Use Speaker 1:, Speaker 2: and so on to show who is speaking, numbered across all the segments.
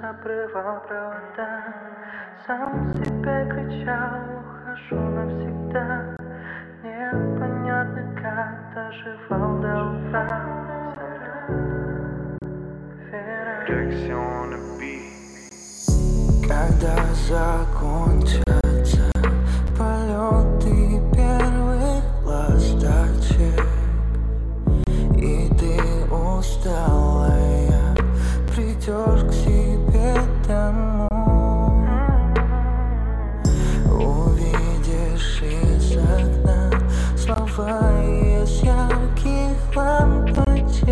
Speaker 1: обрывал провода, сам себе кричал: ухожу навсегда. Непонятно, как доживал до утра.
Speaker 2: Когда закончатся полеты первых ласточек, и ты усталая придешь к себе домой, увидишь из окна слова из ярких лампочек.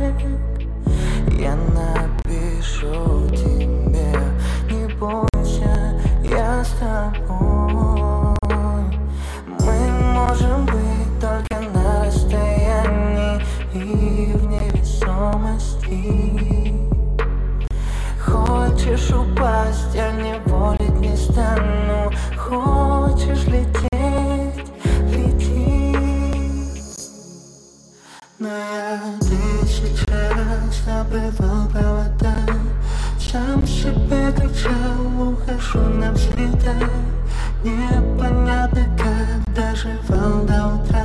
Speaker 2: Я напишу тебе: не бойся, я с тобой. Мы можем быть только на расстоянии и в невесомости. Хочешь упасть, я не волить не стану. Хочешь лететь, лети. Но я тысячу раз обрывал провода, сам себе кричал: ухожу навсегда. Непонятно, как доживал до утра.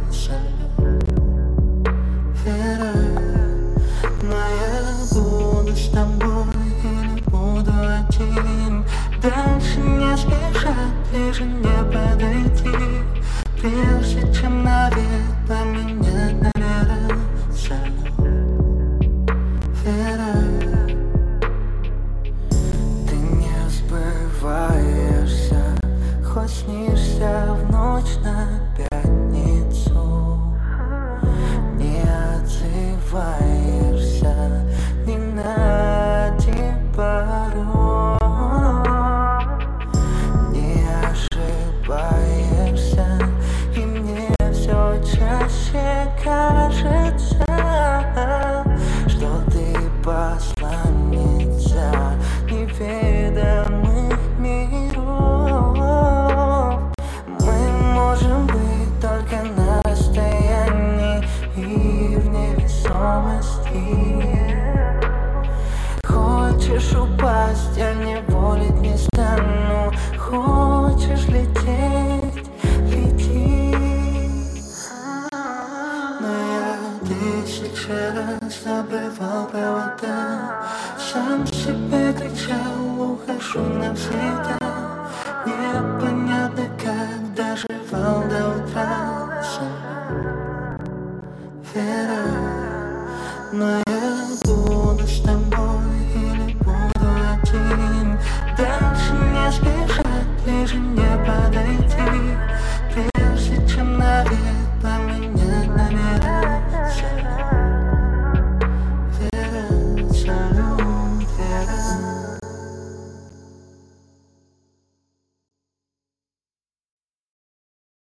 Speaker 2: Вера, но я буду с тобой и не буду один. Дальше не спешат, ближе не подойти, прежде чем навек поменять номера. Вера, ты не сбываешься, хоть снишься в ночь на пятницу. Не отзываешься ни на один пароль, не ошибаешься, и мне все чаще кажется, что ты посланница неведомых миров. Мы можем быть только на расстоянии и в невесомости. Хочешь упасть, я не волить не стану. Хочешь лететь, лети. Но я тысячу раз обрывал провода, сам себе кричал: ухожу навсегда. Непонятно, как доживал до утра. Вера, но